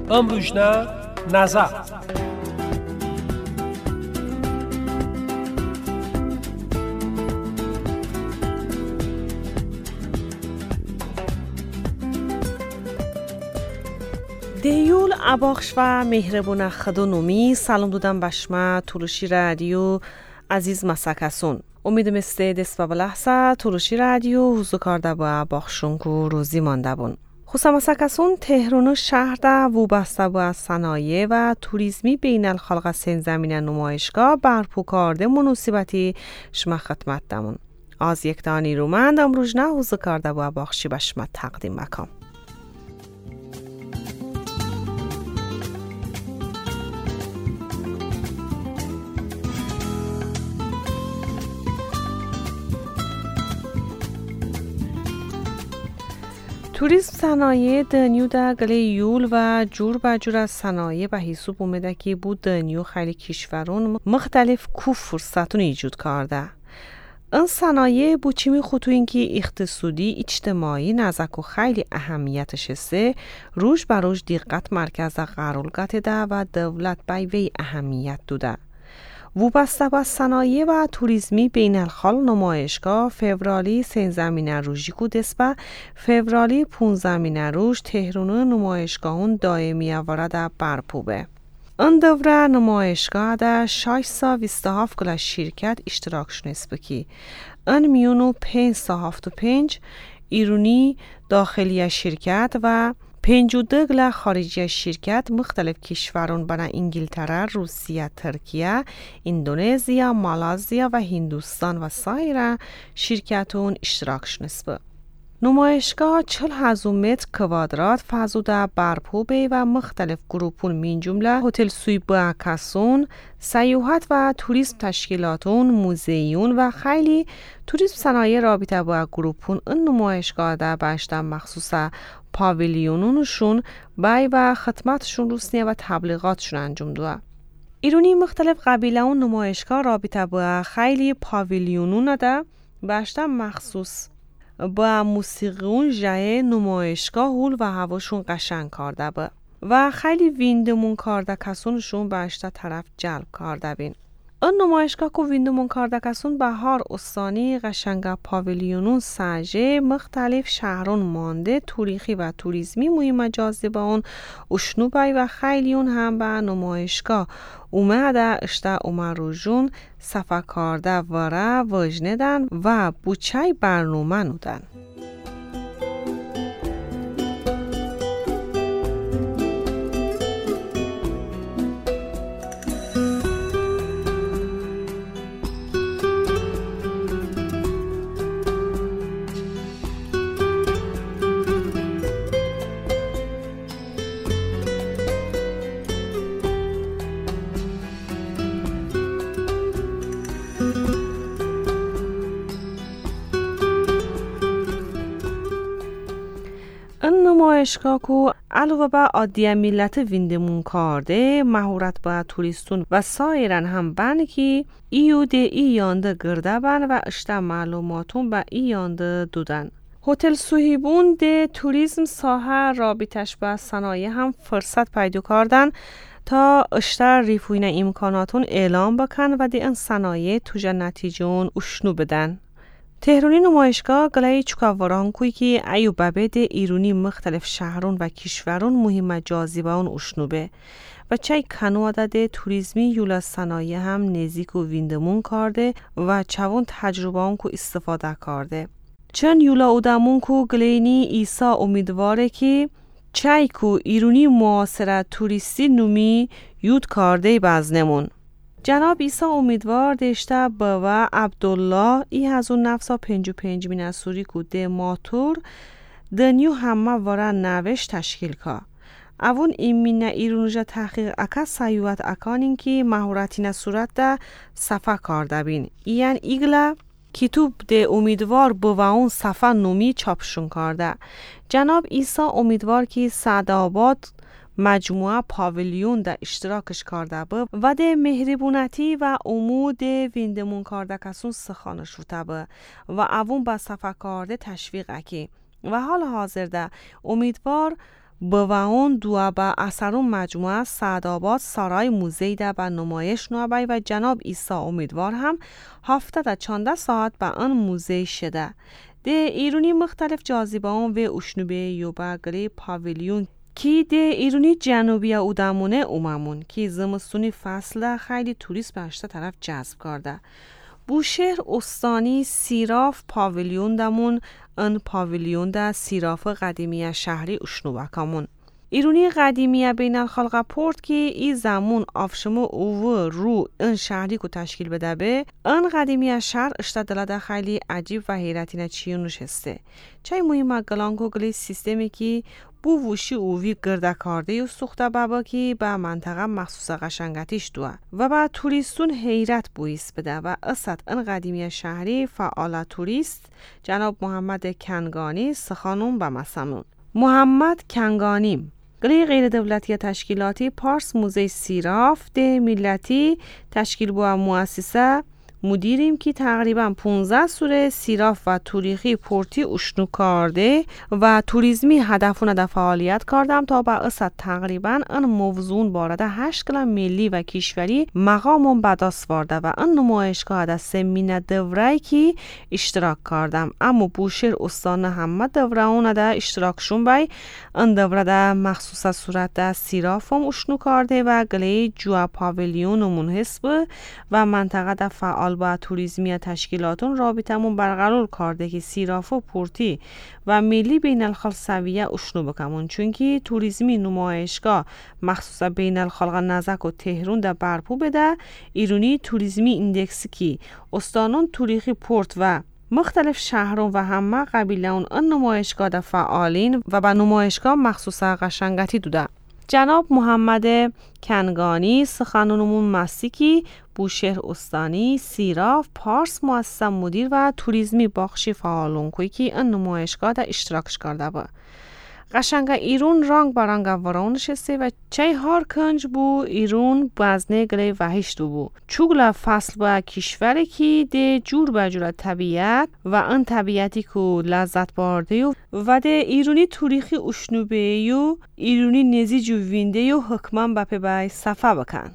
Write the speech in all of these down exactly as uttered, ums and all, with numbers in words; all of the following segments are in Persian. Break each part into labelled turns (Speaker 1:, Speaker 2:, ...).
Speaker 1: امروژنا نظر.
Speaker 2: دیول اباخش و مهربون خدو نومی سلام دودم بشما تولوشی رادیو عزیز مسکسون. امیدم استه دست و بلحظه تولوشی رادیو حضو کارده با اباخشونکو روزی مانده بون. خوصا مسکسون تهران شهر ده وابسته با صنایع و توریسمی بین الخلق سین زمین نمایشگاه برپو کارده مناسبتی شما خدمت دمون. از یک دانی رومند امروژنا حضو کارده با اباخشی بشما تقدیم بکم. توریسم صنایع دنیو در گله یول و جور بجور از صنایع به حساب اومده که بود دنیو خیلی کشورون مختلف کو فرصتون ایجاد کرده. این صنایع بو چی میخوتو اینکه اقتصادی اجتماعی نزدیک و خیلی اهمیتش است روش بروش دقت مرکز قرار گرفته و دولت بای وی اهمیت داده. وابسته با صنایع و توریسمی بین الخال نمایشگاه فورالی سین زمینه روژی کو دسپه فورالی پون زمینه روش تهران نمایشگاهون دائمی وارد برپوبه. این دوره نمایشگاه ده شش سا ویسته هفت گل شرکت اشتراک شنست بکی. این میونو پنج سا هفت و پنج ایرونی داخلی شرکت و پنج و دو گل خارجی شرکت مختلف کشورون بنا انگلتره، روسیه، ترکیه، اندونزیا، مالزیا و هندوستان و سایر شرکتون اشتراک شنسبه. نمایشگاه چهل هزار متر کوادرات فضوده برپوبه و مختلف گروپون من جمله هتل سویبا کاسون، سیاحت و توریسم تشکیلاتون، موزیون و خیلی توریسم صنایع رابطه با گروپون این نمایشگاه ده باشته مخصوصا پاویلیونونشون بای و خدمتشون روسنیه و تبلیغاتشون انجام دوه. ایرونی مختلف قبیله اون نمایشگاه رابطه با خیلی پاویلیونون ده باشته مخصوص با موسیقیون جای نمایشگاه هول و هواشون قشنگ کرده با و خیلی ویندمون کرده کسونشون باشته طرف جلب کرده بین. این نمایشگاه که ویندمون کرده کسون به هر استانی قشنگ پاویلیونون ساجه مختلف شهرون مانده تاریخی و توریسمی مهم جاذبه اون اشنو بای و خیلی اون هم به نمایشگاه اومده اشته اومروژون صفحه کرده واره وجندن و بوچای برنامه نودن. نمایشگاه کو علاوه بر عادی ملت ویندمون کرده مهارت با توریستون و سایرن هم بند که ایو ده ای یانده گرده بند و اشته معلوماتون با ای یانده دودن. هتل سوهیبون ده توریسم ساحه رابطش با صنایع هم فرصت پیدا کردن تا اشتر ریفوین امکاناتون اعلام بکن و ده این صنایع توجه نتیجون اشنو بدن. تهرانی نمایشگاه گلای چکاوران کوی که ایو بابد ایرونی مختلف شهرون و کشورون مهم جاذبه اون اشنوبه و چای کنواده ده توریسمی یولا صنایع هم نزیک و ویندمون کرده و چوون تجربه اون کو استفاده کرده. چند یولا اودمون کو گلینی ایسا امیدواره که چای کو ایرونی معاصر توریستی نومی یود کرده بازنمون. جناب عیسی امیدوار داشته با عبدالله ای هزار نفسا پنج و پنج مین سوری کو ده ماتور دنیو همه واره نوش تشکیل که. اون ایمین ایرونجا تحقیق اکا سایوات اکانین که مهارتی نصورت ده صفحه کرده بین. این ایگلا کتوب ده امیدوار با اون صفحه نومی چاپشون کرده. جناب عیسی امیدوار که سعدآباد مجموعه پاویلیون در اشتراکش کرده با و ده مهربونتی و امود ویندمون کرده کسون سخانش روته با و اون با صفحه کرده تشویق اکی و حال حاضر ده امیدوار بوون دو با اثرون مجموعه سعدآباد سارای موزه و نمایش نوابی و جناب عیسی امیدوار هم هفته دا چانده ساعت به آن موزه شده. ده ایرونی مختلف جاذبه اون و اشنوبه یوبا گلی پاویلیون کی ده ایرونی جنوبی اودامونه اوممون کی زمستونی فصل خیلی توریست به اشته طرف جذب کرده. بوشهر استانی سیراف پاویلیون دمون ان پاویلیون دا سیراف قدیمی شهری اشنوبکامون. ایرونی قدیمی بین الخلق پورت که ای زمون آفشمو اوو رو ان شهری کو تشکیل بده به ان قدیمی شهر اشتا دلده خیلی عجیب و حیرتی نچیونوش هسته. چای مهمه گلانکو گلی سیستمی که بو وشی اووی گرده کرده و سوخته بابا که به منطقه مخصوص قشنگتیش دوه و با توریستون حیرت بویست بده و اصد ان قدیمی شهری فعال توریست جناب محمد کنگانی سخانون به مسمون. محمد کنگانی گلی غیر دولتی تشکیلاتی پارس موزه سیراف ده ملتی تشکیل با مؤسسه مدیریم که تقریبا پانزده سوره سیراف و تاریخی پورتی اشنو کرده و توریزمی هدفونه ده فعالیت کردم تا با اصد تقریبا ان موضوعون بارده هشت کلم ملی و کشوری مقامون بداست وارده و ان نمایشگاه ده سمین دوره که اشتراک کردم. اما بوشهر استان همه دوره اون ده اشتراکشون بای ان دوره ده مخصوص صورت ده سیراف هم اشنو کرده و گلی جوا پاویلیون و منحصب و منطقه ده فعال با توریزمی تشکیلاتون رابطمون برقرار کرده که سیراف و پورتی و ملی بین الخلق سویه اشنو بکمون چونکه توریزمی نمایشگاه مخصوص بین الخلق نزک و تهرون ده برپو بده. ایرونی توریزمی ایندکسی که استانون تاریخی پورت و مختلف شهرون و همه قبیله اون ان نمایشگاه ده فعالین و با نمایشگاه مخصوص قشنگتی دوده. جناب محمد کنگانی سخنانمون مسیکی بوشهر استانی سیراف پارس مؤسسه مدیر و توریزمی باخشی فعالون کوی که ان نمایشگاه ده اشتراکش کرده با. قشنگ ایرون رنگ برنگ وران نشسته و چای هار کنج بو ایرون بازنه گلی وحشت بو چوگلا فصل با کشوری که ده جور به جور طبیعت و ان طبیعتی که لذت برده و ده ایرونی تاریخی اشنوبه و ایرونی نزیج و وینده و حکمان بپی بای صفا بکن.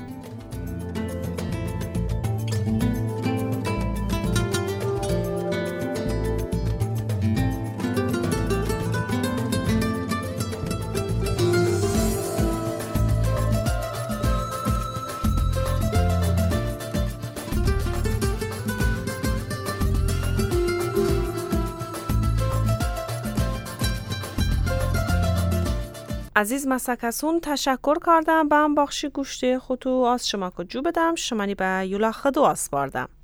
Speaker 2: عزیز مسکسون تشکر کردم به هم بخشی گوشته خودو از شما که جو بدم شمانی به یولا خدو آسپاردم.